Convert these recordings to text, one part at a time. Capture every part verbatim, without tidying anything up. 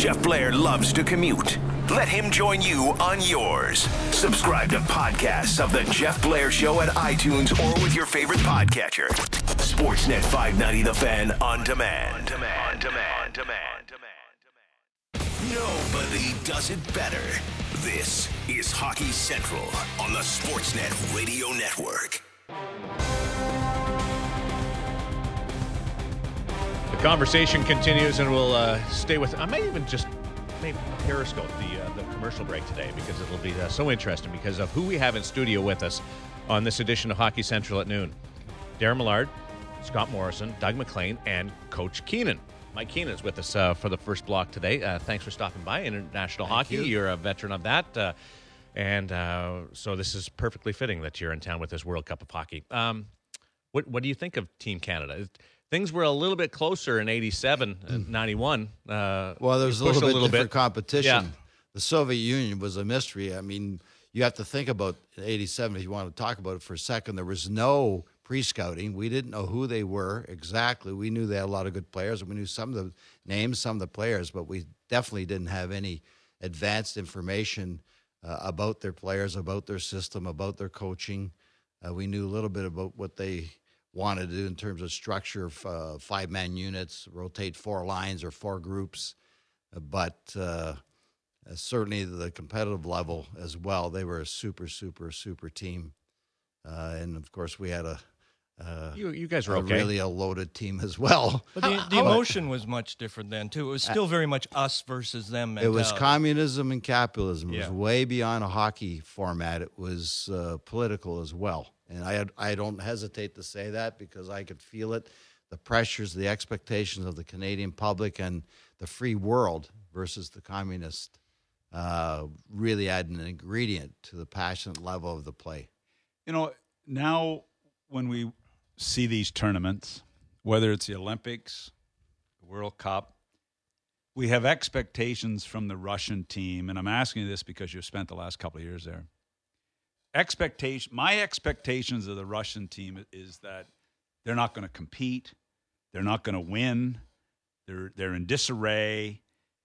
Jeff Blair loves to commute. Let him join you on yours. Subscribe to podcasts of The Jeff Blair Show at iTunes or with your favorite podcatcher. Sportsnet five ninety The Fan on demand. On demand. On demand. On demand. Nobody does it better. This is Hockey Central on the Sportsnet Radio Network. The conversation continues, and we'll uh, stay with. I may even just maybe Periscope the uh, the commercial break today because it'll be uh, so interesting because of who we have in studio with us on this edition of Hockey Central at noon. Darren Millard, Scott Morrison, Doug MacLean, and Coach Keenan. Mike Keenan is with us uh, for the first block today. Uh, thanks for stopping by. International Thank Hockey, you. You're a veteran of that. Uh, and uh, so this is perfectly fitting that you're in town with this World Cup of Hockey. Um, what, what do you think of Team Canada? Things were a little bit closer in eighty-seven and ninety-one. Uh, well, there was a little bit a little different bit. competition. Yeah. The Soviet Union was a mystery. I mean, you have to think about eighty-seven if you want to talk about it for a second. There was no pre-scouting. We didn't know who they were exactly. We knew they had a lot of good players, and we knew some of the names, some of the players, but we definitely didn't have any advanced information uh, about their players, about their system, about their coaching. Uh, we knew a little bit about what they wanted to do in terms of structure, uh, five-man units, rotate four lines or four groups, uh, but uh, uh, certainly the competitive level as well. They were a super, super, super team. Uh, and, of course, we had a Uh, you, you guys were a okay. really a loaded team as well. But the, the emotion was much different then, too. It was still very much us versus them mentality. It was communism and capitalism. It Yeah. was way beyond a hockey format. It was uh, political as well. And I I don't hesitate to say that because I could feel it, the pressures, the expectations of the Canadian public and the free world versus the communist uh, really add an ingredient to the passionate level of the play. You know, now when we see these tournaments, whether it's the Olympics, the World Cup, we have expectations from the Russian team, and I'm asking you this because you've spent the last couple of years there. Expectation, my expectations of the Russian team is that they're not going to compete, they're not going to win, they're they're in disarray.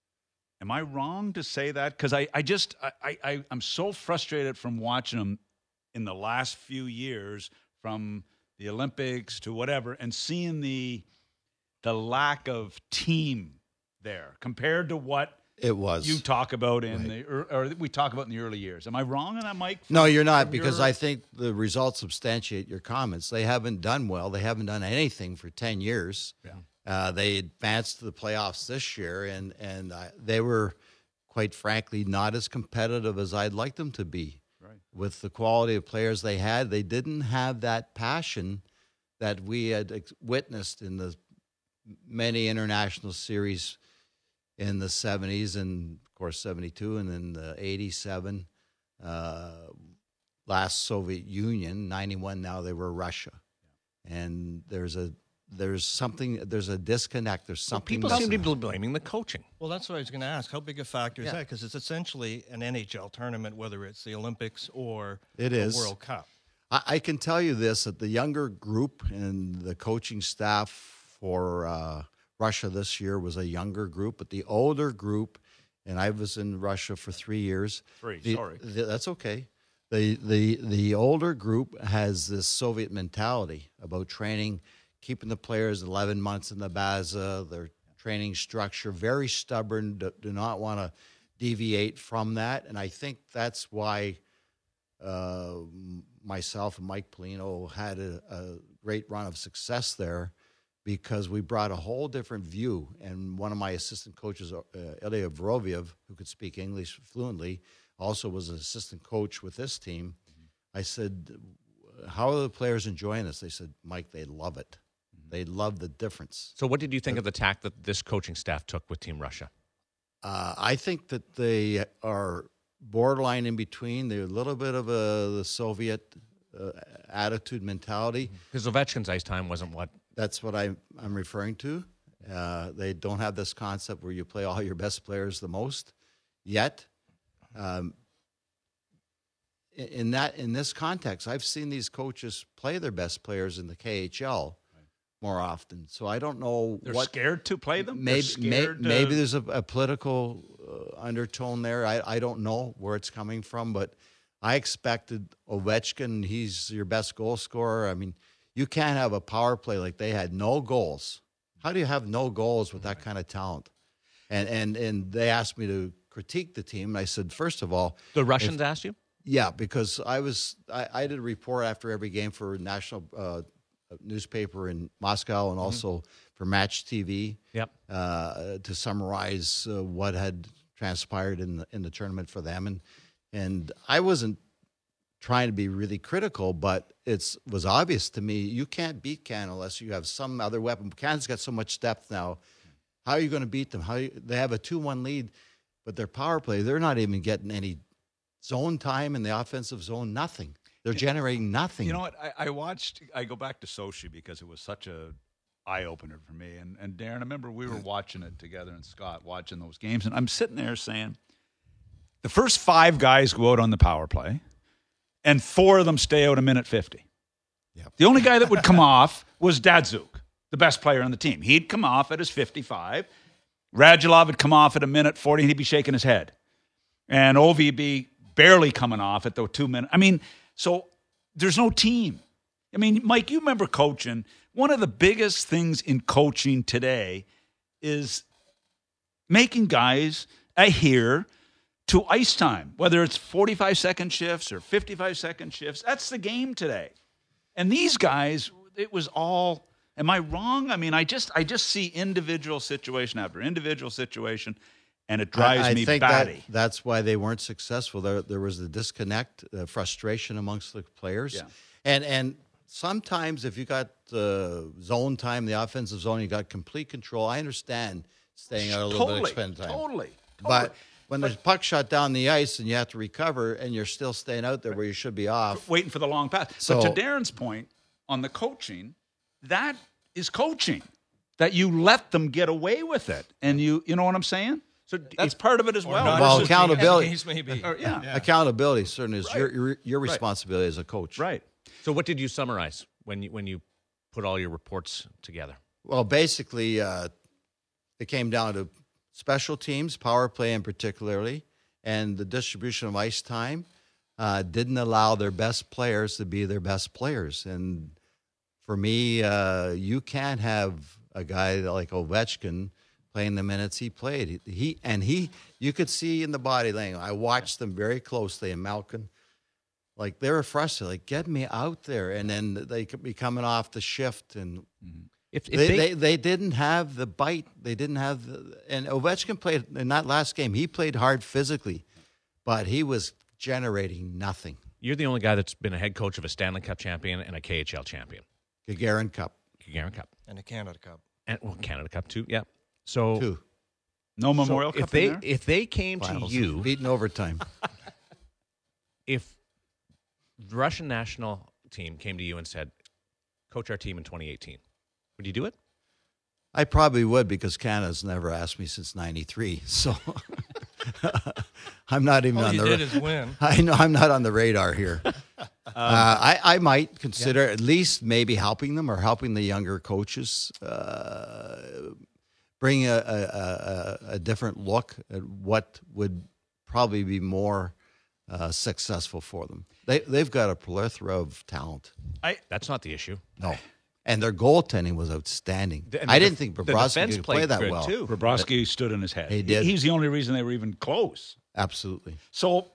Am I wrong to say that? Because I, I just I, I I'm so frustrated from watching them in the last few years, from the Olympics to whatever, and seeing the the lack of team there compared to what It was. you talk about in Right. the or, or we talk about in the early years. Am I wrong on that, Mike? No, you're not, From because your- I think the results substantiate your comments. They haven't done well. They haven't done anything for ten years. Yeah. Uh, they advanced to the playoffs this year, and, and I, they were, quite frankly, not as competitive as I'd like them to be. Right. With the quality of players they had, they didn't have that passion that we had ex- witnessed in the many international series in the seventies and, of course, seventy-two and then the eighty-seven, uh, last Soviet Union, ninety-one, now they were Russia. And there's a there's something, there's a disconnect. There's Well, something people seem to missing. be blaming the coaching. Well, that's what I was going to ask. How big a factor is Yeah. that? Because it's essentially an N H L tournament, whether it's the Olympics or It the is. World Cup. I, I can tell you this, that the younger group and the coaching staff for uh, Russia this year was a younger group, but the older group, and I was in Russia for three years. Three, the- sorry. the- that's okay. The, the, the older group has this Soviet mentality about training, keeping the players eleven months in the baza, their training structure, very stubborn, do, do not want to deviate from that. And I think that's why uh, myself and Mike Polino had a, a great run of success there, because we brought a whole different view. And one of my assistant coaches, uh, Ilya Voroviev, who could speak English fluently, also was an assistant coach with this team. I said, how are the players enjoying this? They said, Mike, they love it. They love the difference. So what did you think of the tack that this coaching staff took with Team Russia? Uh, I think that they are borderline in between. They're a little bit of a the Soviet uh, attitude mentality. Because Ovechkin's ice time wasn't what... That's what I, I'm referring to. Uh, they don't have this concept where you play all your best players the most yet. Um, in, in that in this context, I've seen these coaches play their best players in the K H L more often. So I don't know They're what scared to play them. Maybe They're may, scared to- maybe there's a, a political uh, undertone there. I, I don't know where it's coming from, but I expected Ovechkin. He's your best goal scorer. I mean, you can't have a power play like they had, no goals. How do you have no goals with that kind of talent? And and and they asked me to critique the team, and I said, first of all, The Russians if, asked you? yeah, because I was I, I did a report after every game for a national uh, newspaper in Moscow and also mm-hmm. for Match T V. Yep. Uh, to summarize uh, what had transpired in the in the tournament for them, and and I wasn't trying to be really critical, but it was obvious to me you can't beat Canada unless you have some other weapon. Canada's got so much depth now. How are you going to beat them? How you, they have a two one lead, but their power play, they're not even getting any zone time in the offensive zone, nothing. They're generating nothing. You know what? I, I watched, I go back to Sochi because it was such a eye-opener for me. And, and Darren, I remember we were watching it together, and Scott watching those games, and I'm sitting there saying, the first five guys go out on the power play, and four of them stay out a minute fifty. Yep. The only guy that would come off was Datsuk, the best player on the team. He'd come off at his fifty-five. Radulov would come off at a minute forty, and he'd be shaking his head. And Ovi be barely coming off at the two minute. I mean, so there's no team. I mean, Mike, you remember coaching. One of the biggest things in coaching today is making guys adhere to ice time, whether it's forty-five second shifts or fifty-five second shifts. That's the game today. And these guys, it was all, am I wrong? I mean, I just I just see individual situation after individual situation, and it drives I, I me think batty. That, that's why they weren't successful. There, there was the disconnect, uh, frustration amongst the players. Yeah. And and sometimes if you got uh, zone time, the offensive zone, you got complete control. I understand staying out a little totally, bit of spend time. Totally, totally. But when the puck shot down the ice and you have to recover and you're still staying out there where you should be off. Waiting for the long pass. So, but to Darren's point on the coaching, that is coaching. That you let them get away with it. And you you know what I'm saying? So that's if, part of it as well. not. Well, Versus accountability. the case may be. Or, yeah. Yeah. Accountability certainly is Right. your, your, your Right. responsibility as a coach. Right. So what did you summarize when you when you put all your reports together? Well, basically, uh, it came down to special teams, power play in particularly, and the distribution of ice time uh, didn't allow their best players to be their best players. And for me, uh, you can't have a guy like Ovechkin playing the minutes he played. He, he and he, you could see in the body language. I watched them very closely, and Malkin, like they were frustrated, like get me out there, and then they could be coming off the shift and. Mm-hmm. If, if They, they, they they didn't have the bite. They didn't have the, and Ovechkin played in that last game. He played hard physically, but he was generating nothing. you're the only guy that's been a head coach of a Stanley Cup champion and a K H L champion, Gagarin Cup, Gagarin Cup, And a Canada Cup. and well, Canada Cup too. Yeah. So two No so Memorial if Cup they in there? if they came finals, to you, beaten overtime. if the Russian national team came to you and said, "Coach our team in twenty eighteen," would you do it? I probably would because Canada's never asked me since ninety-three. So I'm not even All on you the. did is win. I know I'm not on the radar here. uh, I, I might consider at least maybe helping them or helping the younger coaches uh, bring a, a, a, a different look at what would probably be more uh, successful for them. They, they've got a plethora of talent. I, That's not the issue. No. And their goaltending was outstanding. And I the didn't def- think the Bobrovsky defense could play played that good, well. too. Bobrovsky stood in his head. He did. He's the only reason they were even close. Absolutely. So,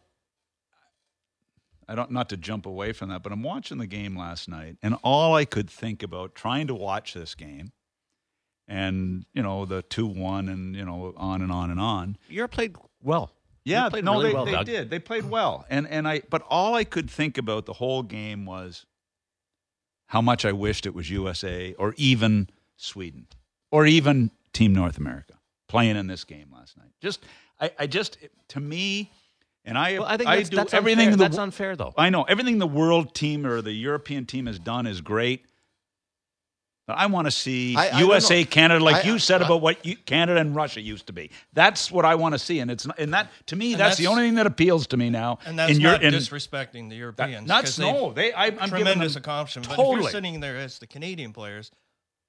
I don't not to jump away from that, but I'm watching the game last night, and all I could think about trying to watch this game, and you know the two one, and you know on and on and on. Europe played well. Yeah, They played no, really they, well, they Doug. did. They played well, and and I. But all I could think about the whole game was how much I wished it was U S A or even Sweden or even Team North America playing in this game last night. Just, I, I just to me, and I, Well, I think that's, do that's everything. Unfair. The, That's unfair, though. I know everything the world team or the European team has done is great. But I want to see I- I U don't S A, know. Canada, like I- you said I- about what you, Canada and Russia used to be. That's what I want to see, and it's not, and that to me, And that's, the that's- only thing that appeals to me now. And that's in your, not in, disrespecting the that, Europeans. not 'cause no, they've they I, I'm giving tremendous them- accomplishment. But if Totally. you're sitting there as the Canadian players,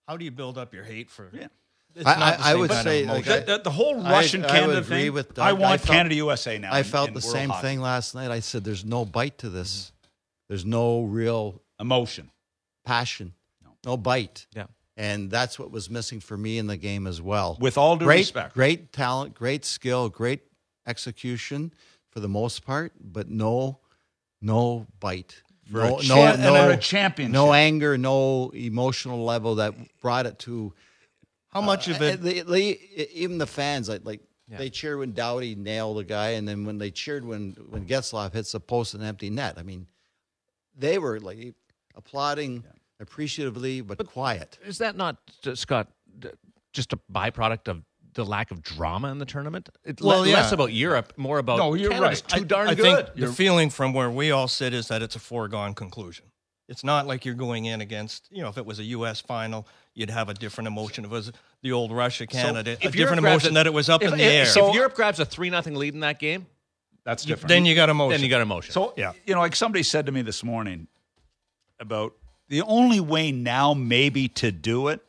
How do you build up your hate for? Yeah. It's I- not the I- I same would kind of say, emotion. like, The, the, the whole I- Russian I Canada would agree thing. with Doug. I I want felt- Canada U S A now. I in- felt in the world same hockey. thing last night. I said, "There's no bite to this. There's no real Emotion. passion, No. no bite." Yeah. And that's what was missing for me in the game as well. With all due great, respect. great talent, great skill, great execution for the most part, but no, no bite. For no, a cha- no, and no, for a championship. no anger, no emotional level that brought it to. How much of Uh, it? they, they, even the fans, like, like Yeah. they cheered when Doughty nailed a guy, and then when they cheered when when Getzlaf hits the post and empty net. I mean, they were like applauding appreciatively, but, quiet. Is that not, uh, Scott, d- just a byproduct of the lack of drama in the tournament? It's Well, le- yeah. less about Europe, more about No, you're Canada's right. too I- darn I good. think the feeling from where we all sit is that it's a foregone conclusion. It's not like you're going in against, you know, if it was a U S final, you'd have a different emotion. If it was the old Russia Canada, a If Europe different grabs emotion a- that it was up if, in the if- air. So if Europe grabs a three nothing lead in that game, That's different. then you got emotion. then you got emotion. So, Yeah. you know, like somebody said to me this morning about the only way now maybe to do it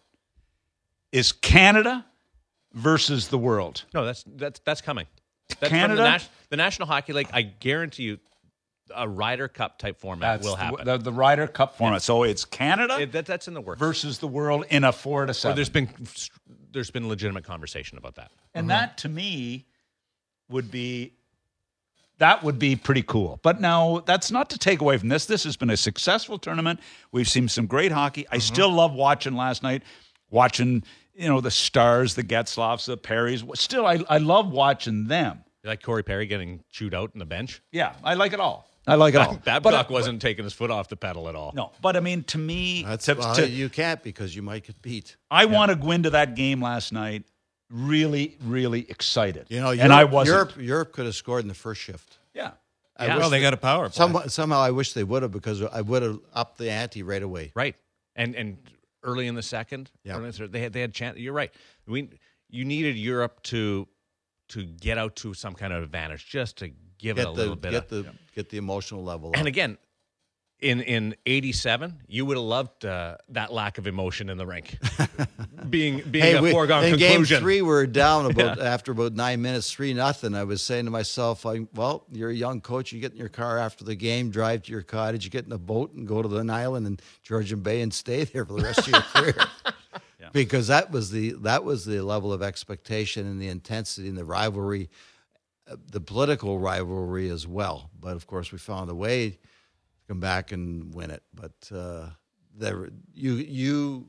is Canada versus the world. no, that's that's that's coming. That's Canada? from the, Nas- the National Hockey League. I guarantee you, a Ryder Cup type format That's will the, happen. the, the Ryder Cup format. So it's Canada It- that, that's in the works. versus the world in a four to Or seven. there's been there's been legitimate conversation about that. And that to me would be that would be pretty cool. But now that's not to take away from this. This has been a successful tournament. We've seen some great hockey. I still love watching last night, watching, you know, the Stars, the Getzlafs, the Perrys. Still, I, I love watching them. You like Corey Perry getting chewed out in the bench? Yeah, I like it all. I like it all. Babcock But- wasn't taking his foot off the pedal at all. No, but I mean, to me, That's to, well, to- you can't because you might get beat. I want to go into that game last night really, really excited. You know, and I Europe- wasn't. Europe, Europe could have scored in the first shift. Yeah. I Yeah. wish well, they they- got a power play. Some, somehow I wish they would have because I would have upped the ante right away. Right. And and early in the second, Yeah. early in the third, they had they had chance. You're right. We you needed Europe to to get out to some kind of advantage, just to give it a Get the little bit. get of, the get the emotional level. and up. again, in in eighty-seven, you would have loved uh, that lack of emotion in the rink, being being Hey, a we, foregone in conclusion. game three, we were down about after about nine minutes, three nothing. I was saying to myself, I, "Well, you're a young coach. You get in your car after the game, drive to your cottage, you get in a boat, and go to an island in Georgian Bay and stay there for the rest of your career." Because that was the that was the level of expectation and the intensity and the rivalry, uh, the political rivalry as well. But of course, we found a way to come back and win it. But uh, there, you you.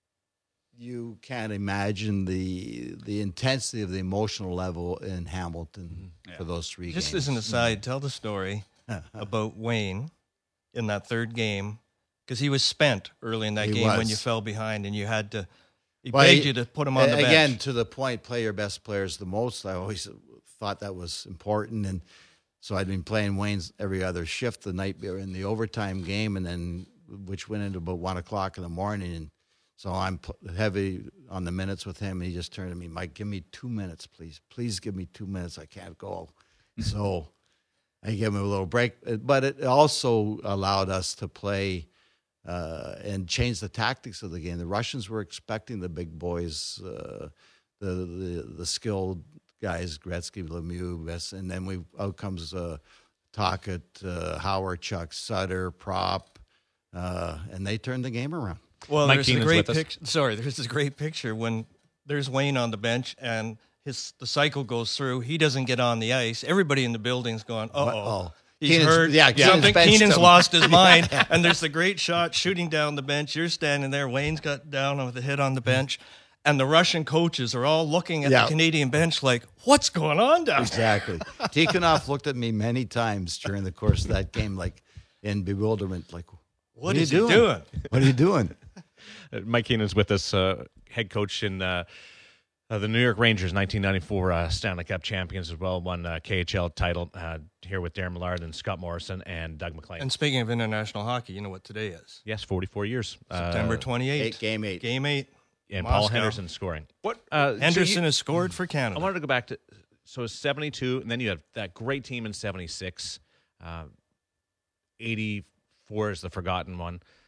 You can't imagine the the intensity of the emotional level in Hamilton for those three Just games. as an aside, tell the story about Wayne in that third game because he was spent early in that He game when was. you fell behind and you had to. He Well, begged he- you to put him on the bench. Again, to the point, play your best players the most. I always thought that was important, and so I'd been playing Wayne's every other shift the night in the overtime game, and then which went into about one o'clock in the morning, and so I'm pl- heavy on the minutes with him. And he just turned to me, "Mike, give me two minutes, please. Please give me two minutes. I can't go." So I gave him a little break, but it also allowed us to play. Uh, and change the tactics of the game. The Russians were expecting the big boys, uh, the, the the skilled guys, Gretzky, Lemieux, and then we out comes uh, Tocchet, uh, Howard, Chuck, Sutter, Prop, uh, and they turned the game around. Well, Mike there's a Keenan's great with us. picture. Sorry, there's this great picture when there's Wayne on the bench and his the cycle goes through. He doesn't get on the ice. Everybody in the building's going, "Uh What- oh." oh. He's Keenan's- hurt. yeah, Keenan's something. benched Keenan's him. lost his mind. And there's the great shot shooting down the bench. You're standing there. Wayne's got down with a hit on the bench. And the Russian coaches are all looking at Yeah. the Canadian bench like, what's going on down there? Exactly. Tikhonov looked at me many times during the course of that game, like in bewilderment, like, What are is you he doing? doing? What are you doing?" Uh, Mike Keenan's with us, uh, head coach in uh, uh, the New York Rangers, nineteen ninety-four uh, Stanley Cup champions as well, won uh, K H L title uh, here with Darren Millard and Scott Morrison and Doug McLean. And speaking of international hockey, you know what today is? yes, forty-four years. September Uh, twenty-eighth. Eight, game eight. Game eight. and Paul Moscow. Henderson scoring. What? Uh, so Henderson you- has scored for Canada. I wanted to go back to so it's seventy-two, and then you have that great team in seventy-six. Uh, eighty-four is the forgotten one.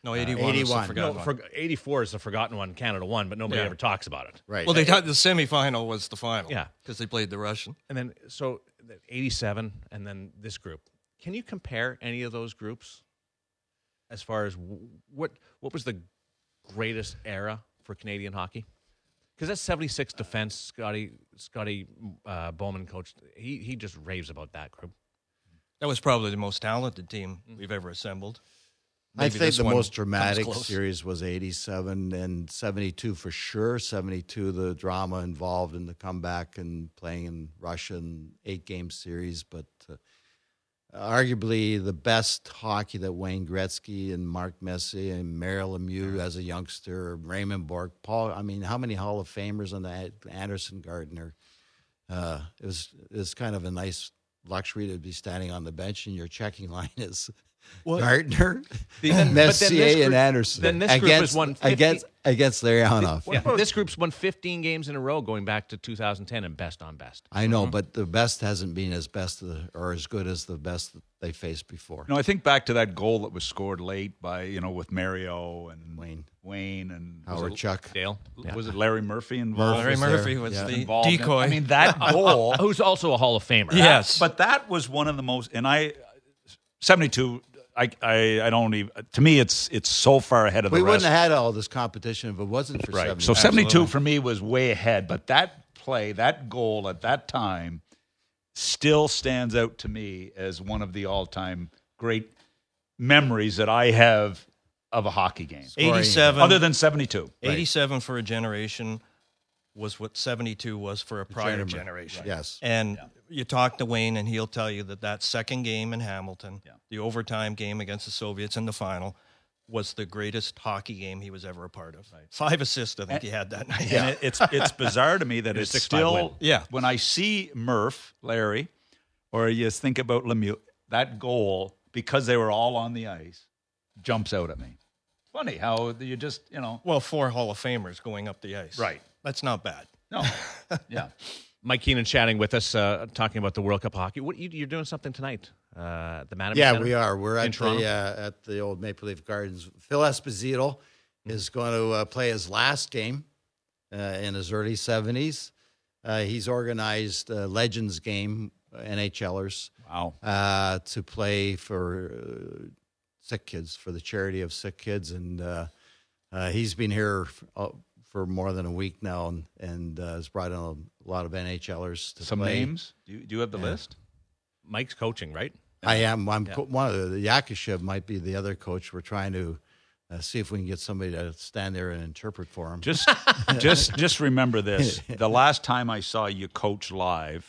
No, eighty-one was the eighty-one. forgotten No, one. for, eighty-four is the forgotten one. Canada won, but nobody Yeah. ever talks about it. Right. Well, they got the semifinal was the final. Yeah. because they played the Russian. And then, so eighty-seven, and then this group. Can you compare any of those groups as far as w- what what was the greatest era for Canadian hockey? Because that seventy-six defense, Scotty Scotty uh, Bowman coached. He he just raves about that group. That was probably the most talented team we've ever assembled. I Maybe think this the one most comes dramatic close. series was eighty-seven and seventy-two for sure. seventy-two, the drama involved in the comeback and playing in Russia in eight-game series. But uh, arguably the best hockey that Wayne Gretzky and Mark Messier and Mario Lemieux as a youngster, Raymond Bourque, Paul, I mean, how many Hall of Famers on the Anderson Gardner? Uh, it was it was kind of a nice luxury to be standing on the bench and your checking line is Well, Gardner, the- then- but then Messier, this group- and Anderson. then this group has against, won fifty against against Larionov. Yeah, this group's won fifteen games in a row going back to two thousand ten and best on best. I know, but the best hasn't been as best of the, or as good as the best that they faced before. No, I think back to that goal that was scored late by, you know, with Mario and Wayne. Wayne and was Howard it- Chuck. Dale. Was it Larry Murphy involved? Larry was there, Murphy was yeah. the involved in- decoy. I mean, that goal. Who's also a Hall of Famer. Yes. But that was one of the most, and I, seventy-two, I, I, I don't even, to me, it's it's so far ahead of We the wouldn't rest. have had all this competition if it wasn't for Right. seventy. So seventy-two Absolutely. for me was way ahead, but that play, that goal at that time still stands out to me as one of the all-time great memories that I have of a hockey game. eighty-seven, Other than seventy-two. eighty-seven for a generation was what seventy-two was for a prior Generation. generation. Yes. And you talk to Wayne, and he'll tell you that that second game in Hamilton, the overtime game against the Soviets in the final, was the greatest hockey game he was ever a part of. Five assists, I think he had that night. And it, it's it's bizarre to me that a it's six five win. still Yeah. When I see Murph, Larry, or you think about Lemieux, that goal, because they were all on the ice, jumps out at me. Funny how you just, you know, Well, four Hall of Famers going up the ice. Right. That's not bad. no, yeah. Mike Keenan chatting with us, uh, talking about the World Cup hockey. What you, you're doing something tonight? Uh, at the Mattamy Yeah, Center? we are. We're in at Toronto? the uh, at the old Maple Leaf Gardens. Phil Esposito is going to uh, play his last game uh, in his early seventies. Uh, he's organized a Legends game, NHLers, Wow. uh, to play for uh, sick kids, for the charity of sick kids. And uh, uh, he's been here f- uh, for more than a week now and, and uh, has brought in a lot of NHLers to Some play. names? Do you, do you have the list? Mike's coaching, right? I am. I'm co- one of the, the Yakashev might be the other coach. We're trying to uh, see if we can get somebody to stand there and interpret for him. Just, just, just remember this: the last time I saw you coach live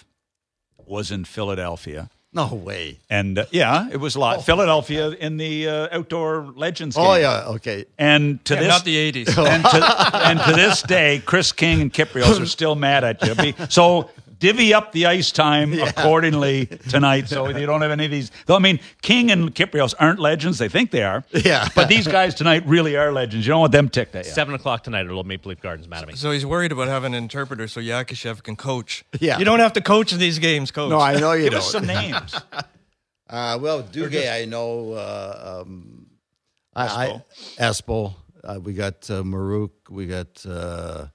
was in Philadelphia, No way. and uh, yeah, it was live. Philadelphia in the uh, outdoor Legends game. Oh yeah. Okay. And to Yeah, this, not the eighties. and, to, and to this day, Chris King and Kiprios are still mad at you. Be- So divvy up the ice time accordingly tonight, so you don't have any of these. Though I mean, King and Kiprios aren't legends; they think they are. Yeah. But these guys tonight really are legends. You don't want them ticked at you. Seven o'clock tonight at Old Maple Leaf Gardens, Mattamy. So he's worried about having an interpreter so Yakashev can coach. Yeah. You don't have to coach in these games, coach. No, I know you Give don't. us some names. Uh, well, Duguay, I know. Uh, um, I, I Espo. Uh, we got uh, Maruk. We got uh,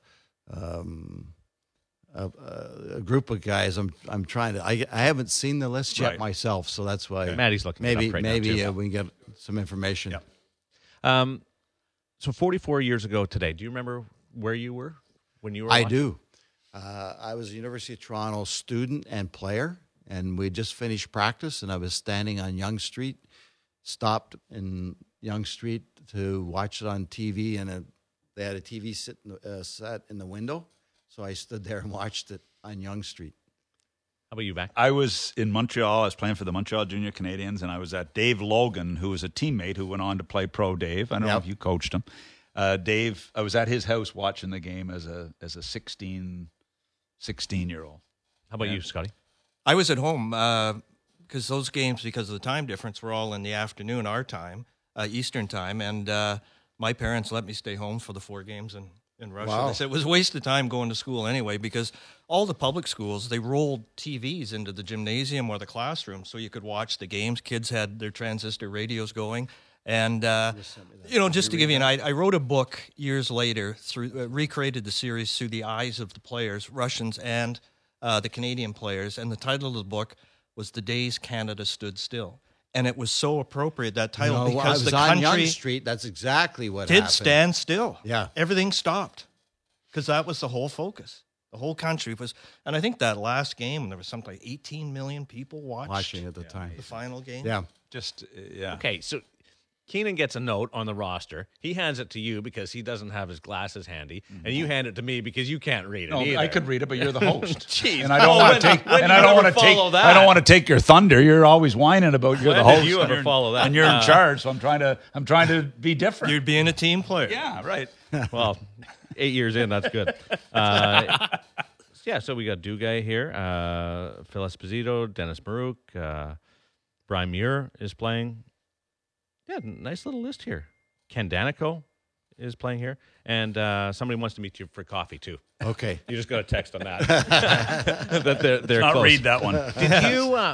um, a, a group of guys. I'm I'm trying to. I, I haven't seen the list yet Right. myself, so that's why. Maddie's looking it Maybe up right now, maybe too. uh, we can get some information. Yep. Um, so forty-four years ago today, do you remember where you were when you were I watching? do. Uh, I was a University of Toronto student and player, and we just finished practice, and I was standing on Yonge Street, stopped in Yonge Street to watch it on T V, and a, they had a T V sit in the, uh, set in the window, so I stood there and watched it on Yonge Street. How about you, back? I was in Montreal. I was playing for the Montreal Junior Canadiens, and I was at Dave Logan, who was a teammate who went on to play pro Dave. I don't know Yep. if you coached him. Uh, Dave, I was at his house watching the game as a as a sixteen, sixteen-year-old. How about you, Scotty? I was at home because those games, because of the time difference, were all in the afternoon, our time, uh, Eastern time, and uh, my parents let me stay home for the four games in, in Russia. Wow. They said it was a waste of time going to school anyway because all the public schools, they rolled T Vs into the gymnasium or the classroom so you could watch the games. Kids had their transistor radios going, And, uh, you know, just to give you an idea, I wrote a book years later, through uh, recreated the series through the eyes of the players, Russians and uh, the Canadian players. And the title of the book was The Days Canada Stood Still. And it was so appropriate, that title, No, because I was the on country Yonge Street. That's exactly what did happened. stand still. Yeah. Everything stopped because that was the whole focus. The whole country was, and I think that last game, there was something like eighteen million people watched Watching at the time. the final game. Yeah. Just uh, yeah. Okay, so Keenan gets a note on the roster. He hands it to you because he doesn't have his glasses handy, and you hand it to me because you can't read it. No, either. I could read it, but you're the host. Jeez. And I don't Oh, want when- to take. when And do I you don't ever want to take. follow I that? don't want to take your thunder. You're always whining about you're When the did host. you and ever you're- follow that? And you're Uh, in charge, so I'm trying to. I'm trying to be different. You're being a team player. yeah, right. Well, eight years in, that's good. Uh, yeah, so we got Duguay here, uh, Phil Esposito, Dennis Marouk, uh, Brian Muir is playing. Yeah, nice little list here. Ken Danico is playing here, and uh, somebody wants to meet you for coffee too. Okay. You just got a text on that. that they're they're Not close. read that one. Did you? Uh,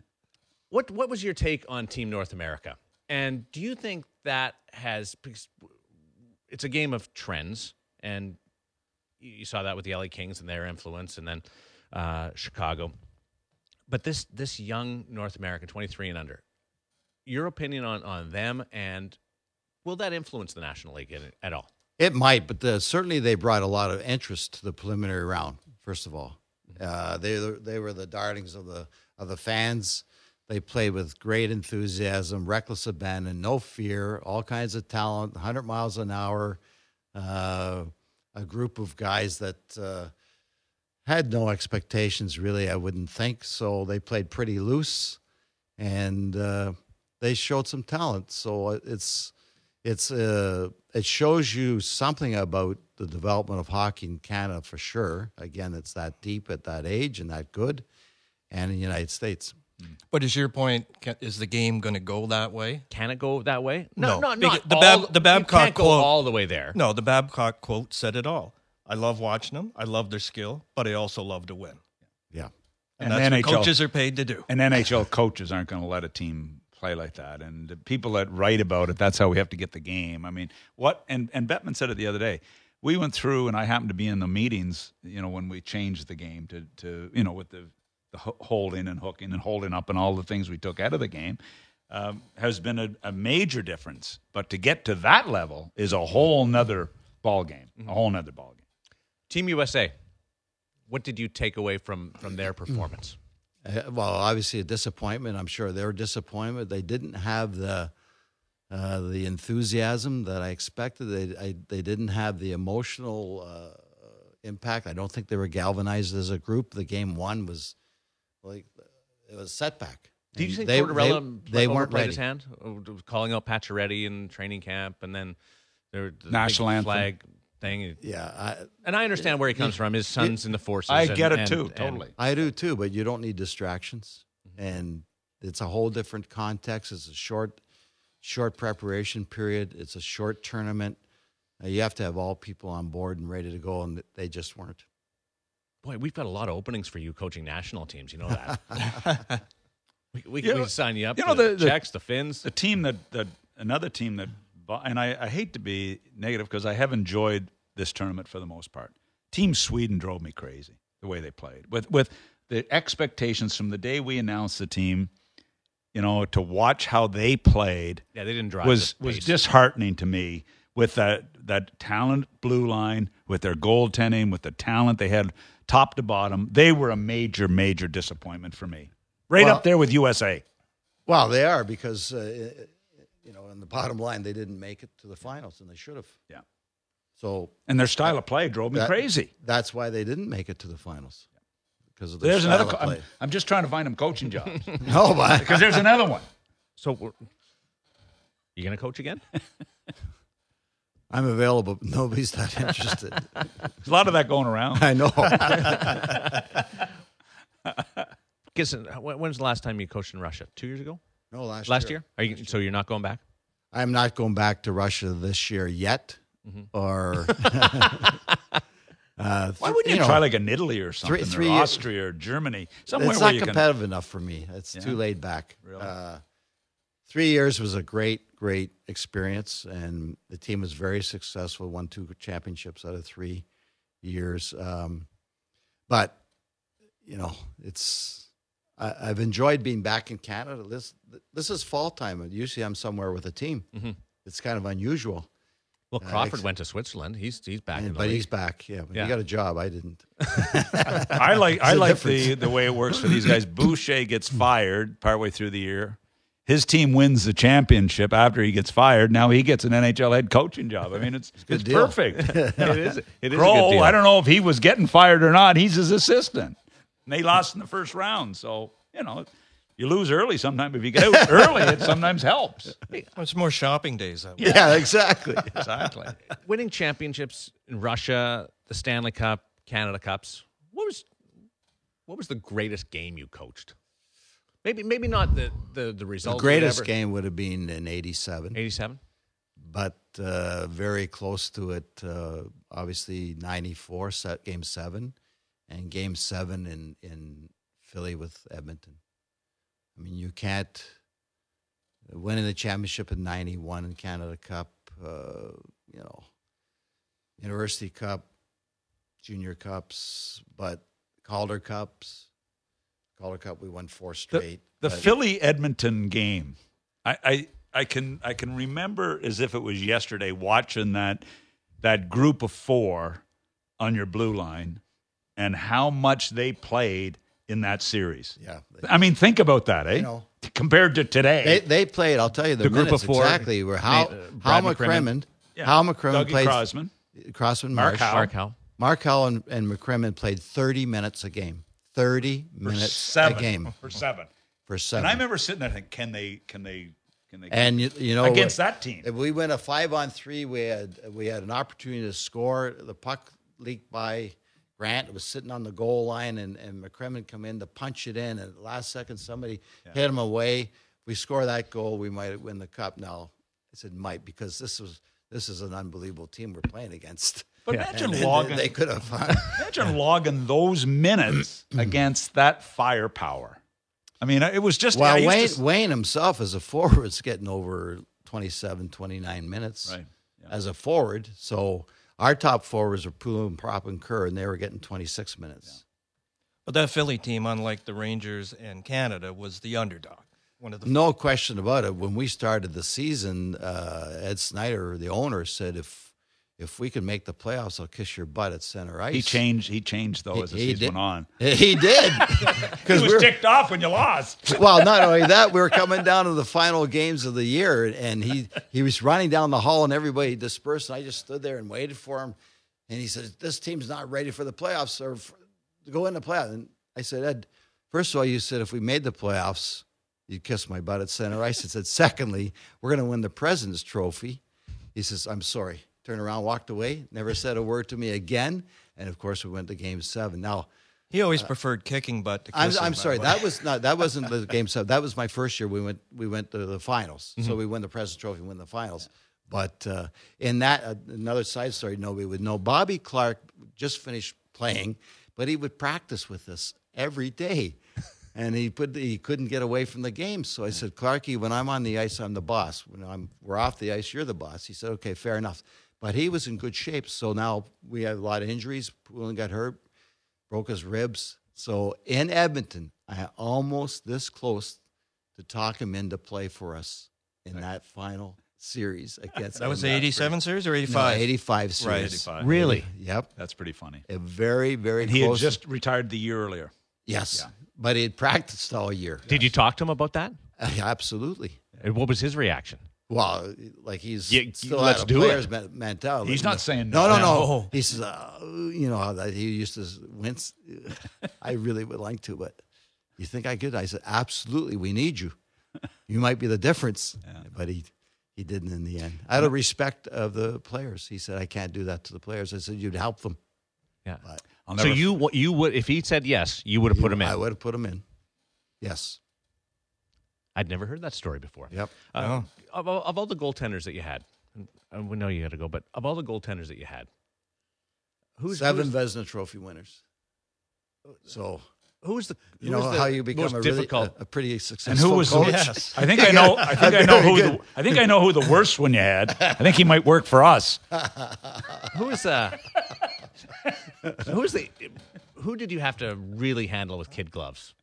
what What was your take on Team North America? And do you think that has? Because it's a game of trends, and you saw that with the L A Kings and their influence, and then uh, Chicago. But this this young North American, twenty-three and under, your opinion on on them, and will that influence the National League in, at all? It might, but the, certainly they brought a lot of interest to the preliminary round. First of all, uh, they they were the darlings of the of the fans. They played with great enthusiasm, reckless abandon, no fear, all kinds of talent, one hundred miles an hour. Uh, a group of guys that uh, had no expectations, really. I wouldn't think so. They played pretty loose, and uh, they showed some talent. So it's. It's uh, it shows you something about the development of hockey in Canada for sure. Again, it's that deep at that age and that good, and in the United States. But is your point, ca- is the game going to go that way? Can it go that way? No. no, Because not the all, Bab- the you Babcock can't go quote- all the way there. No, the Babcock quote said it all. I love watching them. I love their skill, but I also love to win. Yeah. And, And that's N what H L coaches are paid to do. And N H L coaches aren't going to let a team play like that. And the people that write about it, that's how we have to get the game. I mean, what, and, and Bettman said it the other day. We went through, and I happened to be in the meetings, you know, when we changed the game to, to you know, with the, the holding and hooking and holding up and all the things we took out of the game, um, has been a, a major difference. But to get to that level is a whole nother ball game, a whole nother ball game. Team U S A, what did you take away from, from their performance? Uh, well, obviously a disappointment. I'm sure they were disappointed. They didn't have the uh, the enthusiasm that I expected. They I, they didn't have the emotional uh, impact. I don't think they were galvanized as a group. The game one was like it was a setback. Do you And think they, Tortorella they, they weren't overplayed ready? his hand, calling out Pacioretty in training camp, and then there the National big anthem. flag thing? Yeah, I, And I understand where he comes from. His son's in the forces. I and- get it and- too, and- totally. I do too. But you don't need distractions, and it's a whole different context. It's a short, short preparation period. It's a short tournament. Uh, you have to have all people on board and ready to go, and they just weren't. Boy, we've got a lot of openings for you coaching national teams. You know that. we we, You we know- can sign you up. you know, the, the- the- Czechs, the Finns. The team that, that another team that, and I, I hate to be negative because I have enjoyed this tournament for the most part. Team Sweden drove me crazy the way they played with with the expectations from the day we announced the team. You know, to watch how they played Yeah, they didn't drive. was the was pace. disheartening to me. With that that talent blue line, with their goaltending, with the talent they had top to bottom, they were a major major disappointment for me. Right Well- up there with U S A. Well, they are because uh, you know, in the bottom line, they didn't make it to the finals, and they should have. Yeah. So And their style of play drove me that- crazy. That's why they didn't make it to the finals because of their There's style another. of Co- play. I'm, I'm just trying to find them coaching jobs No, but because there's another one. So, we're- you going to coach again? I'm available. But nobody's that interested. There's a lot of that going around. I know. Guess, when- when's the last time you coached in Russia? Two years ago? No, last Last year? Are you? So you're not going back? I'm not going back to Russia this year yet. Mm-hmm. Or uh, Why wouldn't you, know, try like an Italy or something, three or years- Austria or Germany, somewhere It's where not you can? competitive enough for me. It's Yeah? too laid back. Really? Uh, three years was a great, great experience, and the team was very successful. Won two championships out of three years. Um, but you know, it's I, I've enjoyed being back in Canada. This this is fall time. Usually, I'm somewhere with a team. Mm-hmm. It's kind of unusual. Well, Crawford uh, went to Switzerland. He's he's back, and, in the but league. he's back. Yeah, but yeah. he got a job. I didn't. I like I like the the way it works for these guys. Boucher gets fired partway through the year. His team wins the championship after he gets fired. Now he gets an N H L head coaching job. I mean, it's it's, it's perfect. it is. It is Crow, a good deal. I don't know if he was getting fired or not. He's his assistant. And they lost in the first round, so you know. You lose early sometimes. If you get out early, it sometimes helps. It's more shopping days. That way. Yeah, yeah, exactly. Exactly. Winning championships in Russia, the Stanley Cup, Canada Cups. What was what was the greatest game you coached? Maybe maybe not the the, the results. The greatest whatever. game would have been in eighty-seven. eighty-seven? But uh, very close to it, uh, obviously ninety-four, set game seven, and game seven in, in Philly with Edmonton. I mean, you can't winning the championship in ninety-one in Canada Cup, uh, you know, University Cup, Junior Cups, but Calder Cups. Calder Cup, we won four straight. The, the Philly Edmonton game, I, I I can I can remember as if it was yesterday watching that that group of four on your blue line and how much they played in that series. Yeah. They, I mean, think about that, eh? You know, compared to today. They, they played, I'll tell you, the, the group minutes of four, exactly were how, uh, how Brad McCrimmon, yeah. how McCrimmon Dougie played. Crosman. Crossman, Mark Marsh. Howe. Mark Howe. Mark Howe and, and McCrimmon played thirty minutes a game. thirty minutes seven. a game. For seven. For seven. And I remember sitting there thinking, can they, can they, can they, And you, you know, against that team? If we win a five on three, we had we had an opportunity to score. The puck leaked by Grant. It was sitting on the goal line, and, and McCrimmon come in to punch it in. And at the last second, somebody yeah. hit him away. If we score that goal, we might win the cup. Now, I said might because this was this is an unbelievable team we're playing against. But yeah. imagine and logging. They could have. Imagine logging those minutes against that firepower. I mean, it was just. Well, I used Wayne to, Wayne himself as a forward is getting over twenty-seven, twenty-nine minutes right. yeah. as a forward. So our top forwards were Poulin, Prop, and Kerr, and they were getting twenty-six minutes. Yeah. But that Philly team, unlike the Rangers and Canada, was the underdog. One of the no question about it. When we started the season, uh, Ed Snyder, the owner, said if if we could make the playoffs, I'll kiss your butt at center ice. He changed. He changed though as the he season did. went on. He did. He was we ticked off when you lost. Well, not only that, we were coming down to the final games of the year, and he he was running down the hall, and everybody dispersed. And I just stood there and waited for him. And he said, "This team's not ready for the playoffs or for, to go in the playoffs." And I said, "Ed, first of all, you said if we made the playoffs, you'd kiss my butt at center ice." I said, "Secondly, we're going to win the President's Trophy." He says, "I'm sorry." Turned around, walked away, never said a word to me again. And of course, we went to Game Seven. Now, he always uh, preferred kicking butt to kissing. I'm, I'm sorry, that was not that wasn't the Game Seven. That was my first year. We went we went to the finals, mm-hmm. so we won the President's Trophy, win the finals. But uh, in that, uh, another side story nobody would know. Bobby Clarke just finished playing, but he would practice with us every day. And he put he couldn't get away from the game. So I said, "Clarky, when I'm on the ice, I'm the boss. When I'm we're off the ice, you're the boss." He said, "Okay, fair enough." But he was in good shape. So now we have a lot of injuries. Poulin got hurt, broke his ribs. So in Edmonton, I almost this close to talk him into play for us in right. that final series against. That was the eighty-seven series or eighty-five? No, eighty-five series. Right, eighty-five. Really? Yep. That's pretty funny. A very, very and he close. had just retired the year earlier. Yes. Yeah. But he had practiced all year. Did you talk to him about that? Uh, absolutely. And what was his reaction? Well, like he's yeah, still let's had a do player's it. Me- mentality. He's not saying no. no. No, no, no. He says, uh, you know, how that he used to wince. I really would like to, but you think I could? I said, absolutely, we need you. You might be the difference. Yeah. But he he didn't in the end. Out of respect of the players, he said, I can't do that to the players. I said, you'd help them. Yeah. But so you you would if he said yes, you would have put him in. I would have put him in. Yes. I'd never heard that story before. Yep. Uh, oh. of, of all the goaltenders that you had, and we know you got to go, but of all the goaltenders that you had, who's seven who's, Vezina Trophy winners. So Who was the who You know was the how you become most a really difficult? a, a pretty And successful who was coach. the, Yes. I think I know. I think I know who. Very The, good. I think I know who the worst one you had. I think he might work for us. Who was uh who was the who did you have to really handle with kid gloves?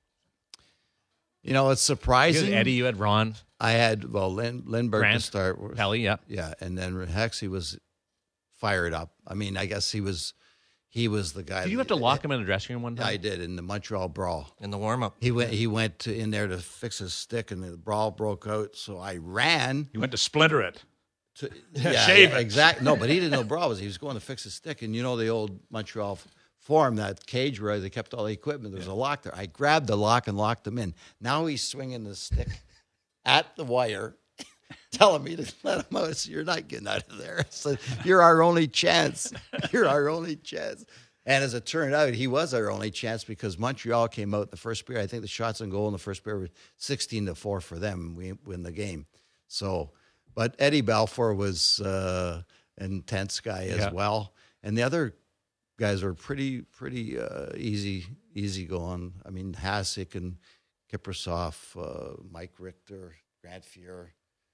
You know, it's You surprising. had Eddie, you had Ron, I had well, Lin, Lindbergh Grant, to start with. Pelly, yeah. Yeah, and then Hexie was fired up. I mean, I guess he was he was the guy. Did you have to lock him in the dressing room one time? I did in the Montreal brawl. in the warm up. He went. He went to, in there to fix his stick, and the brawl broke out. So I ran. He went to splinter it. To, yeah, shave yeah, it. exactly. No, but he didn't know brawl was. He was going to fix his stick, and you know the old Montreal f- Forum, that cage where they kept all the equipment. There was a lock there. I grabbed the lock and locked him in. Now he's swinging the stick at the wire, telling me to let him out. I said, "You're not getting out of there." I said, "You're our only chance. You're our only chance." And as it turned out, he was our only chance because Montreal came out in the first period. I think the shots on goal in the first period were sixteen to four for them. We win the game. So, but Eddie Balfour was uh, an intense guy as Yeah. well, and the other guys were pretty pretty uh, easy easy going. I mean, Hasek and Kiprasov, uh, Mike Richter, Grant Fuhr.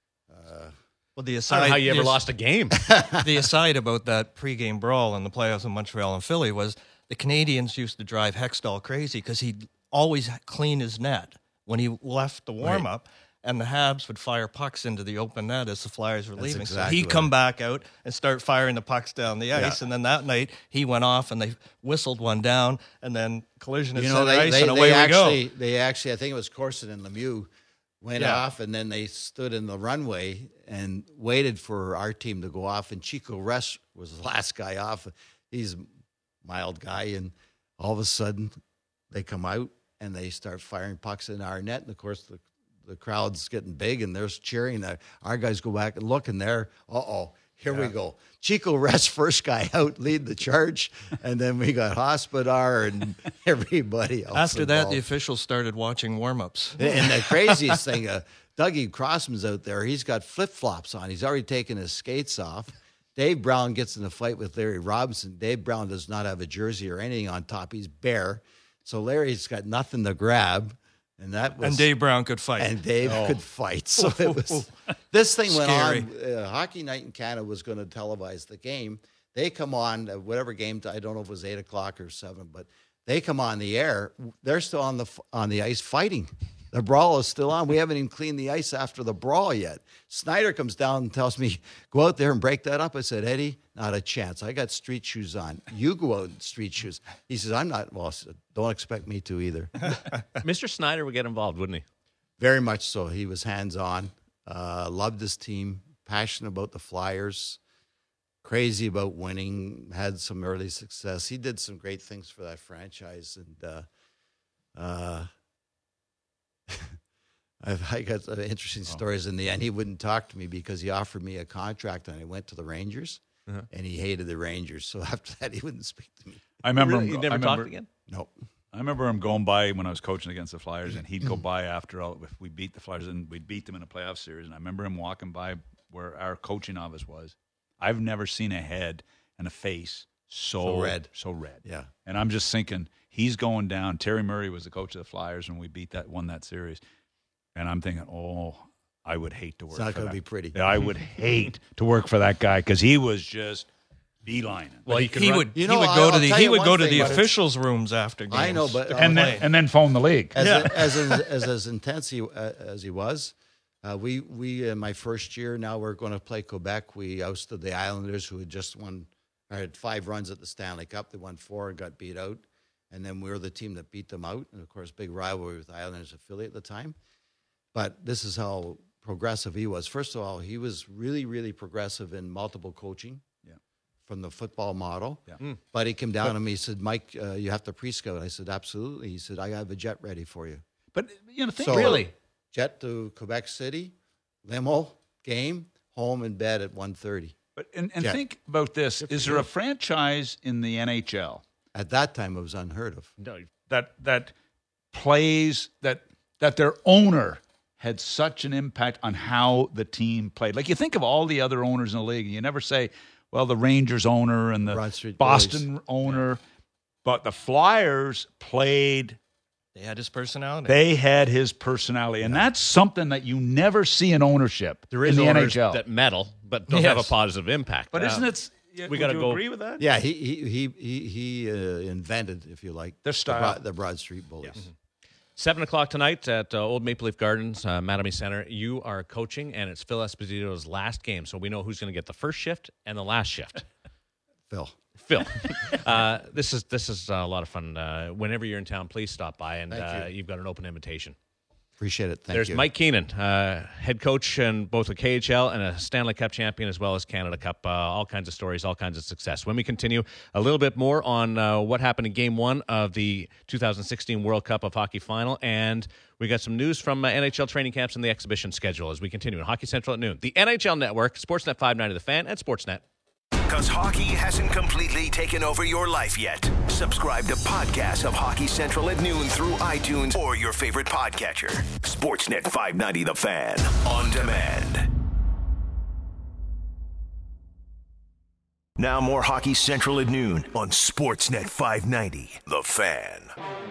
Uh, Well, the I aside, don't know how you ever the- lost a game. the aside about that pregame brawl in the playoffs in Montreal and Philly was the Canadians used to drive Hextall crazy because he'd always clean his net when he left the warm up, and the Habs would fire pucks into the open net as the Flyers were That's leaving. exactly so he'd what come I- back out and start firing the pucks down the ice, and then that night he went off and they whistled one down, and then collision at you know, center they, ice, they, and they away we actually, go. they actually, I think it was Corson and Lemieux went Yeah. off, and then they stood in the runway and waited for our team to go off. And Chico Ress was the last guy off. He's a mild guy, and all of a sudden they come out and they start firing pucks in our net. And of course, the the crowd's getting big, and there's cheering. Our guys go back and look, and there, uh oh. Here we go. Chico Rest, first guy out, lead the charge, and then we got Hospodar and everybody else. After that, involved. the officials started watching warm-ups. And the craziest thing, uh, Dougie Crossman's out there. He's got flip-flops on. He's already taken his skates off. Dave Brown gets in a fight with Larry Robinson. Dave Brown does not have a jersey or anything on top. He's bare. So Larry's got nothing to grab. And that was And Dave Brown could fight. and Dave could fight. So it was this thing went Scary. on. Uh, Hockey Night in Canada was going to televise the game. They come on uh, whatever game. I don't know if it was eight o'clock or seven, but they come on the air. They're still on the on the ice fighting. The brawl is still on. We haven't even cleaned the ice after the brawl yet. Snyder comes down and tells me, go out there and break that up. I said, Eddie, not a chance. I got street shoes on. You go out in street shoes. He says, I'm not. Well, I said, don't expect me to either. Mister Snyder would get involved, wouldn't he? Very much so. He was hands-on, uh, loved his team, passionate about the Flyers, crazy about winning, had some early success. He did some great things for that franchise. And uh, uh, I've, I got uh, interesting stories. In the end, he wouldn't talk to me because he offered me a contract, and I went to the Rangers, Uh-huh. and he hated the Rangers. So after that, he wouldn't speak to me. I remember Really? him. You never I talked remember, again? Nope. I remember him going by when I was coaching against the Flyers, and he'd go by after all. If we beat the Flyers, and we'd beat them in a playoff series. And I remember him walking by where our coaching office was. I've never seen a head and a face so, So red. so red. Yeah. And I'm just thinking he's going down. Terry Murray was the coach of the Flyers when we beat that, won that series, and I'm thinking, oh, I would hate to work. It's not for going to that. be pretty. Yeah, I would hate to work for that guy because he was just beelining. Well, he could he run- would You he know, would I- go I'll to the tell he you would one go to thing, the but it's- officials' rooms after games. I know, but to and then complain. and then phone the league. as, Yeah. as, as, as as intense he, uh, as he was, uh, we we in my first year now we're going to play Quebec. We ousted the Islanders, who had just won, or had five runs at the Stanley Cup. They won four and got beat out, and then we were the team that beat them out. And of course, big rivalry with the Islanders affiliate at the time. But this is how progressive he was. First of all, he was really really progressive in multiple coaching. From the football model. Yeah. Mm. But he came down to me, he said, Mike, uh, you have to pre-scout. I said, absolutely. He said, I have a jet ready for you. But you know, think So- Really? Jet to Quebec City, limo, game, home and bed at one thirty. But and, and Yeah. think about this: is there a franchise in the N H L At that time, it was unheard of. No, that that plays that that their owner had such an impact on how the team played? Like you think of all the other owners in the league, and you never say, "Well, the Rangers owner and the Broad Street Boston owner," but the Flyers played They had his personality. They had his personality, and that's something that you never see in ownership. There is in the owners N H L that meddle, but don't Yes. have a positive impact. But Uh, isn't it? we We gotta got to go- agree with that. Yeah, he he he he, he uh, invented, if you like, Their the style. Broad, the Broad Street Bullies. Seven o'clock tonight at uh, Old Maple Leaf Gardens, uh, Mattamy Center. You are coaching, and it's Phil Esposito's last game, so we know who's going to get the first shift and the last shift. Phil. Phil, uh, this is this is uh, a lot of fun. Uh, whenever you're in town, please stop by, and Thank uh, you. you've got an open invitation. Appreciate it. Thank There's you. Mike Keenan, uh, head coach in both a K H L and a Stanley Cup champion, as well as Canada Cup. Uh, all kinds of stories, all kinds of success. When we continue, a little bit more on uh, what happened in Game One of the two thousand sixteen World Cup of Hockey Final, and we got some news from uh, N H L training camps and the exhibition schedule as we continue in Hockey Central at noon. The N H L Network, Sportsnet five ninety The Fan, and Sportsnet. Because hockey hasn't completely taken over your life yet. Subscribe to podcasts of Hockey Central at noon through iTunes or your favorite podcatcher. Sportsnet five ninety The Fan. On demand. Now more Hockey Central at noon on Sportsnet five ninety The Fan.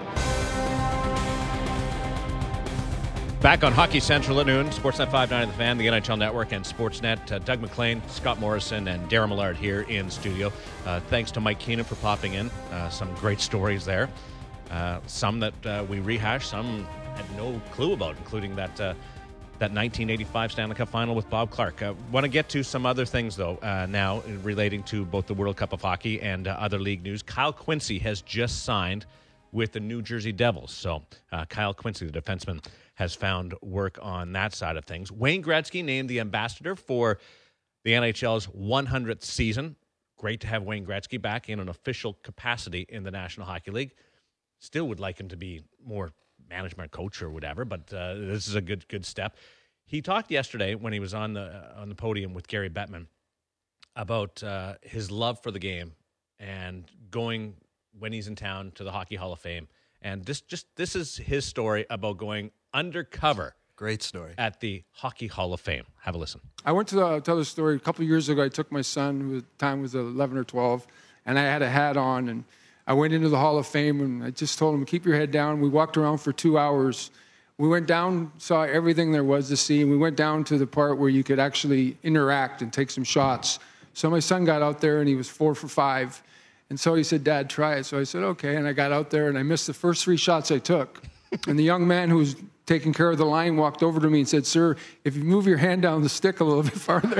Back on Hockey Central at noon, Sportsnet five ninety The Fan, the N H L Network, and Sportsnet. Uh, Doug McLean, Scott Morrison, and Darren Millard here in studio. Uh, thanks to Mike Keenan for popping in. Uh, some great stories there. Uh, some that uh, we rehashed, some had no clue about, including that uh, that nineteen eighty-five Stanley Cup Final with Bob Clarke. I uh, want to get to some other things, though, uh, now relating to both the World Cup of Hockey and uh, other league news. Kyle Quincy has just signed with the New Jersey Devils. So uh, Kyle Quincy, the defenseman, has found work on that side of things. Wayne Gretzky named the ambassador for the N H L's one hundredth season. Great to have Wayne Gretzky back in an official capacity in the National Hockey League. Still would like him to be more management coach or whatever, but uh, this is a good good step. He talked yesterday when he was on the uh, on the podium with Gary Bettman about uh, his love for the game and going when he's in town to the Hockey Hall of Fame. And this just this is his story about going undercover Great story. at the Hockey Hall of Fame. Have a listen. I went to the, I'll tell the story. A couple of years ago, I took my son, who at the time was eleven or twelve, and I had a hat on, and I went into the Hall of Fame, and I just told him, keep your head down. We walked around for two hours. We went down, saw everything there was to see, and we went down to the part where you could actually interact and take some shots. So my son got out there, and he was four for five. And so he said, Dad, try it. So I said, okay. And I got out there, and I missed the first three shots I took. And the young man who was taking care of the line walked over to me and said, sir, if you move your hand down the stick a little bit farther.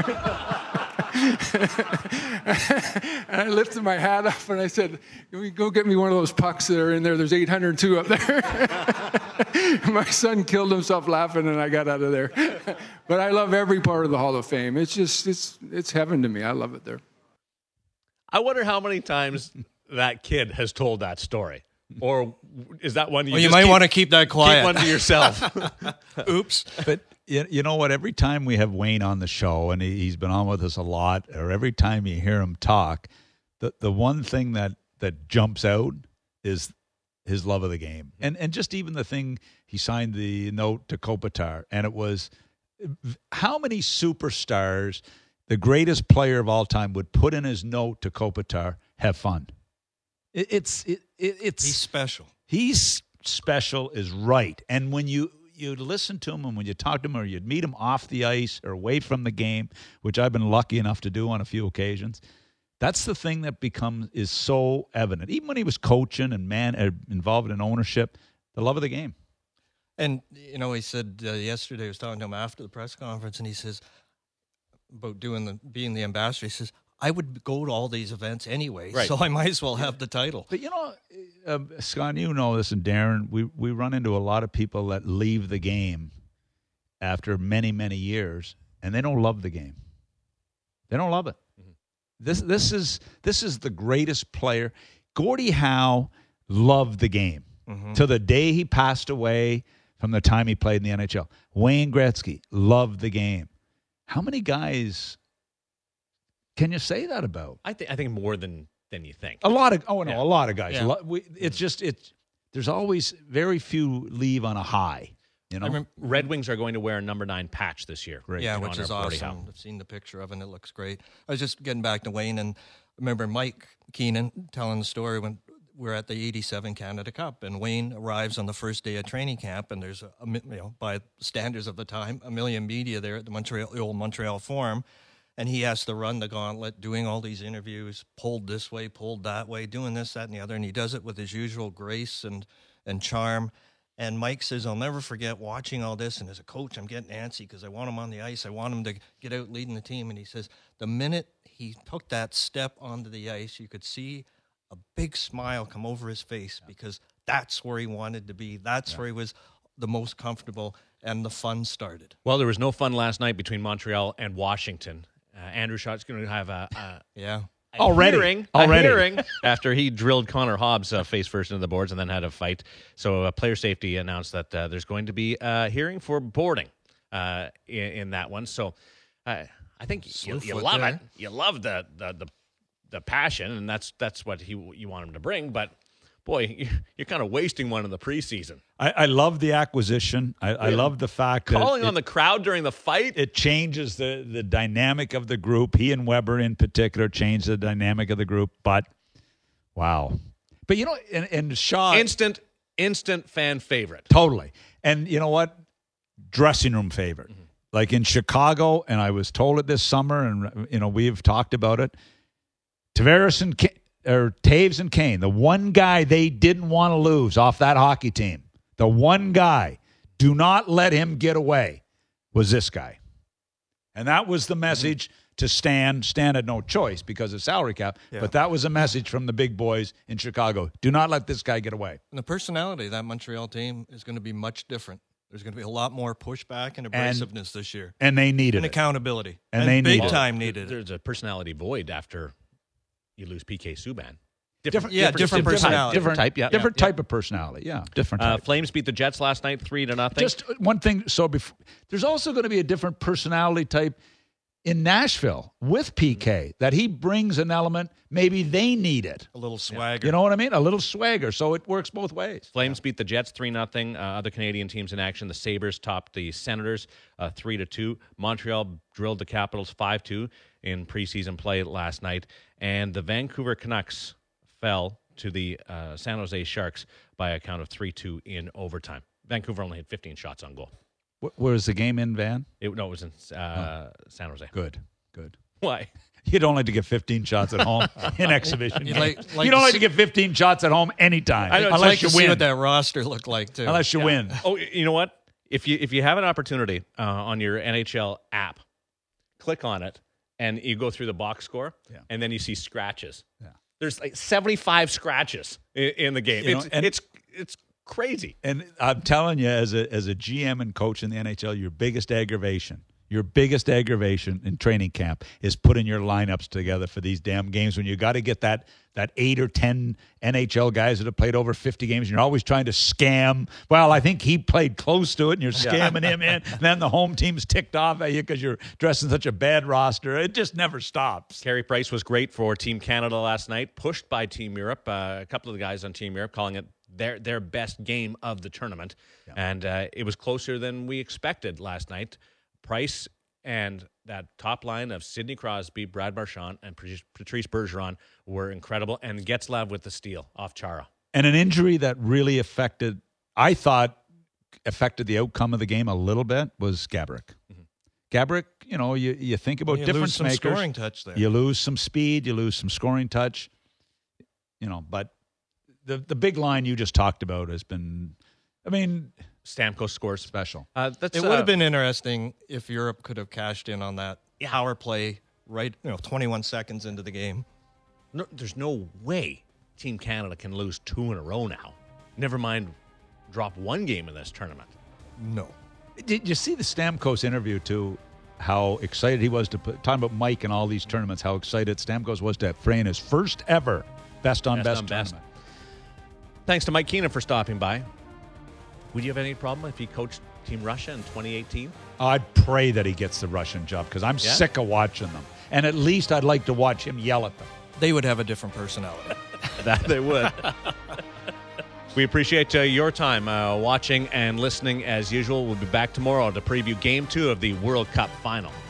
And I lifted my hat up, and I said, go get me one of those pucks that are in there. There's eight hundred two up there. My son killed himself laughing, and I got out of there. But I love every part of the Hall of Fame. It's just, it's, it's heaven to me. I love it there. I wonder how many times that kid has told that story. Or is that one you, Well, you just might keep- want to keep that quiet. Keep one to yourself. Oops. But you you know what? Every time we have Wayne on the show, and he, he's been on with us a lot, or every time you hear him talk, the the one thing that, that jumps out is his love of the game. And and just even the thing, he signed the note to Kopitar, and it was how many superstars the greatest player of all time would put in his note to Kopitar, have fun. It, it's it, it, it's He's special. He's special is right. And when you, you listen to him and when you talk to him or you'd meet him off the ice or away from the game, which I've been lucky enough to do on a few occasions, that's the thing that becomes is so evident. Even when he was coaching and man uh, involved in ownership, the love of the game. And, you know, he said uh, yesterday, I was talking to him after the press conference, and he says about doing the being the ambassador, he says, I would go to all these events anyway, Right. so I might as well have the title. But, you know, uh, Scott, you know this, and Darren, we, we run into a lot of people that leave the game after many, many years, and they don't love the game. They don't love it. Mm-hmm. This this is this is the greatest player. Gordie Howe loved the game mm-hmm. till the day he passed away from the time he played in the N H L. Wayne Gretzky loved the game. How many guys can you say that about? I think I think more than than you think. A lot of oh no, Yeah. a lot of guys. Yeah. A lot, we, it's just it's there's always very few leave on a high. You know, I remember, Red Wings are going to wear a number nine patch this year. Great. yeah, in which honor is of Gordie awesome. Howe. I've seen the picture of it, and it looks great. I was just getting back to Wayne, and I remember Mike Keenan telling the story when we're at the eighty-seven Canada Cup, and Wayne arrives on the first day of training camp, and there's, a, a you know, by standards of the time, a million media there at the Montreal, the old Montreal Forum, and he has to run the gauntlet, doing all these interviews, pulled this way, pulled that way, doing this, that, and the other, and he does it with his usual grace and, and charm. And Mike says, I'll never forget watching all this, and as a coach, I'm getting antsy because I want him on the ice. I want him to get out leading the team. And he says, the minute he took that step onto the ice, you could see a big smile come over his face yeah. because that's where he wanted to be. That's yeah. where he was the most comfortable, and the fun started. Well, there was no fun last night between Montreal and Washington. Uh, Andrew Schott's going to have a, a yeah a already hearing, already a hearing after he drilled Connor Hobbs uh, face first into the boards and then had a fight. So uh, player safety announced that uh, there's going to be a hearing for boarding uh, in, in that one. So uh, I think you, you love there. it. You love the, the the the passion, and that's that's what he you want him to bring. But boy, you're kind of wasting one in the preseason. I, I love the acquisition. I, I love the fact that calling it, on the crowd during the fight. It changes the, the dynamic of the group. He and Weber in particular changed the dynamic of the group. But wow, but you know, and, and Shaw instant instant fan favorite, totally. And you know what, dressing room favorite. Mm-hmm. Like in Chicago, and I was told it this summer, and you know we've talked about it. Tavares and K- or Taves and Kane, the one guy they didn't want to lose off that hockey team. The one guy, do not let him get away, was this guy. And that was the message mm-hmm. to Stan. Stan had no choice because of salary cap, yeah. but that was a message from the big boys in Chicago. Do not let this guy get away. And the personality of that Montreal team is going to be much different. There's going to be a lot more pushback and abrasiveness and, this year. And they needed and it. accountability. And, and they big needed time it. needed There's it. a personality void after you lose P K Subban. Different, yeah, different, different personality. Different type, yeah. Different yeah. type of personality, yeah. Different type. Uh, Flames beat the Jets last night, three to nothing. Just one thing. So before, there's also going to be a different personality type in Nashville with P K, that he brings an element. Maybe they need it. A little swagger. You know what I mean? A little swagger. So it works both ways. Flames yeah. beat the Jets three nothing. Uh, other Canadian teams in action. The Sabres topped the Senators uh, three to two. Montreal drilled the Capitals five two in preseason play last night. And the Vancouver Canucks fell to the uh, San Jose Sharks by a count of three two in overtime. Vancouver only had fifteen shots on goal. Where was the game in, Van? It, no, it was in uh, oh. San Jose. Good, good. Why? You don't like to get fifteen shots at home in exhibition. You, like, like you don't to like see, to get fifteen shots at home anytime. I know, unless like you to win. See what that roster looked like too. Unless you yeah. win. Oh, you know what? If you if you have an opportunity uh, on your N H L app, click on it, and you go through the box score, yeah. and then you see scratches. Yeah. There's like seventy-five scratches in, in the game. You it's, know, and, it's it's crazy. And I'm telling you, as a as a G M and coach in the N H L, your biggest aggravation, your biggest aggravation in training camp is putting your lineups together for these damn games when you got to get that that eight or ten N H L guys that have played over fifty games, and you're always trying to scam. Well, I think he played close to it, and you're scamming yeah. him in. And then the home team's ticked off at you because you're dressing such a bad roster. It just never stops. Carey Price was great for Team Canada last night, pushed by Team Europe. Uh, a couple of the guys on Team Europe calling it their their best game of the tournament. Yeah. And uh, it was closer than we expected last night. Price and that top line of Sidney Crosby, Brad Marchand, and Patrice Bergeron were incredible. And Getzlav with the steal off Chara. And an injury that really affected, I thought, affected the outcome of the game a little bit was Gaborik. Mm-hmm. Gaborik, you know, you, you think about you difference lose some makers. Scoring touch there. You lose some speed. You lose some scoring touch. You know, but the the big line you just talked about has been, I mean, Stamkos scores special. Uh, that's, it uh, would have been interesting if Europe could have cashed in on that power play right, you know, twenty-one seconds into the game. No, there's no way Team Canada can lose two in a row now. Never mind drop one game in this tournament. No. Did you see the Stamkos interview too? How excited he was to put, talking about Mike and all these tournaments, how excited Stamkos was to play in his first ever best on best, best, on tournament. best. Thanks to Mike Keenan for stopping by. Would you have any problem if he coached Team Russia in twenty eighteen? I'd pray that he gets the Russian job because I'm yeah? sick of watching them. And at least I'd like to watch him yell at them. They would have a different personality. That they would. We appreciate uh, your time uh, watching and listening as usual. We'll be back tomorrow to preview Game two of the World Cup Final.